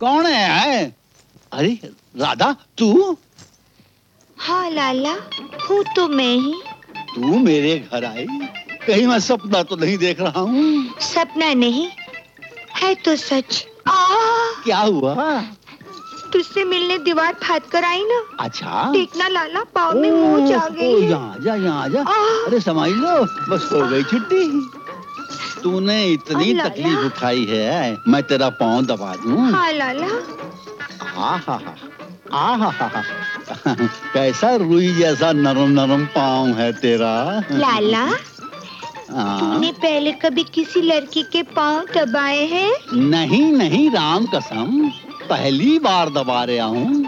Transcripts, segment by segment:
कौन है? अरे राधा, तू? हाँ लाला, हूँ तो मैं ही। तू मेरे घर आई? कहीं मैं सपना तो नहीं देख रहा हूँ? सपना नहीं है तो सच। क्या हुआ? तुझसे मिलने दीवार फाड़ कर आई ना। अच्छा, देखना लाला, पाँव में मोच आ गई है। यहाँ जा, यहाँ जा। अरे समझ लो, बस हो गई छुट्टी। तूने इतनी तकलीफ उठाई है, मैं तेरा पाँव दबा दूं? हाँ लाला। कैसा रुई जैसा नरम नरम पाँव है तेरा। लाला, तूने पहले कभी किसी लड़की के पाँव दबाए हैं? नहीं नहीं, राम कसम, पहली बार दबा रहा हूँ।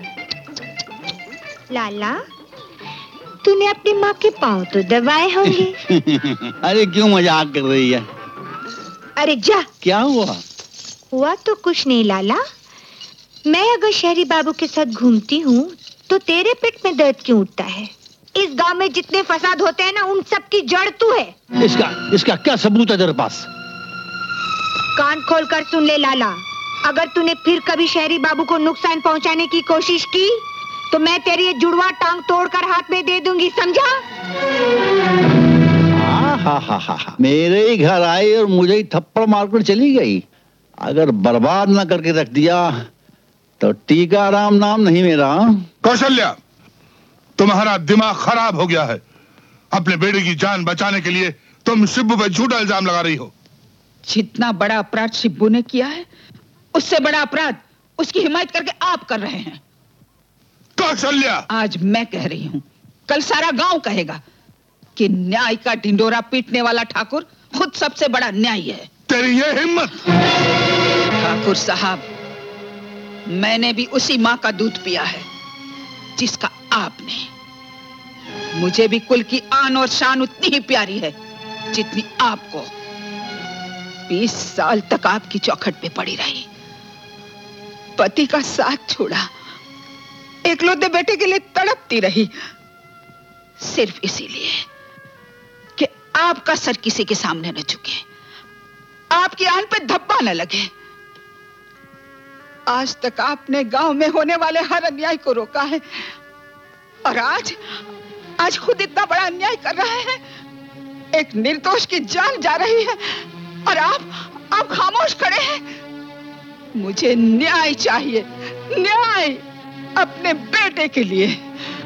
लाला, तूने अपनी माँ के पाँव तो दबाए होंगे। अरे क्यों मजाक कर रही है? अरे जा। क्या हुआ? हुआ तो कुछ नहीं लाला। मैं अगर शहरी बाबू के साथ घूमती हूँ तो तेरे पेट में दर्द क्यों उठता है? इस गांव में जितने फसाद होते हैं ना, उन सब की जड़ तू है। इसका क्या सबूत है तेरे पास? कान खोल कर सुन ले लाला, अगर तूने फिर कभी शहरी बाबू को नुकसान पहुंचाने की कोशिश की तो मैं तेरी ये जुड़वा टांग तोड़कर हाथ में दे दूंगी, समझा? हा। मेरे ही घर आई और मुझे ही थप्पड़ मारकर चली गई। अगर बर्बाद न करके रख दिया तो टीकाराम नाम नहीं मेरा। कौशल्या, तुम्हारा दिमाग खराब हो गया है। अपने बेटे की जान बचाने के लिए तुम शिब्बू पर झूठा इल्जाम लगा रही हो। जितना बड़ा अपराध शिब्बू ने किया है, उससे बड़ा अपराध उसकी हिमायत करके आप कर रहे हैं। कौशल्या, आज मैं कह रही हूँ, कल सारा गांव कहेगा कि न्याय का ढिंडोरा पीटने वाला ठाकुर खुद सबसे बड़ा न्यायी है। तेरी ये हिम्मत! ठाकुर साहब, मैंने भी उसी माँ का दूध पिया है जिसका आपने। मुझे भी कुल की आन और शान उतनी ही प्यारी है जितनी आपको। 20 साल तक आपकी चौखट पे पड़ी रही, पति का साथ छोड़ा, एकलौते बेटे के लिए तड़पती रही, सिर्फ इसीलिए कि आपका सर किसी के सामने न झुके, आपकी आन पे धब्बा न लगे। आज तक आपने गांव में होने वाले हर अन्याय को रोका है और आज खुद इतना बड़ा अन्याय कर रहे हैं। एक निर्दोष की जान जा रही है और आप खामोश खड़े हैं। मुझे न्याय चाहिए, न्याय अपने बेटे के लिए।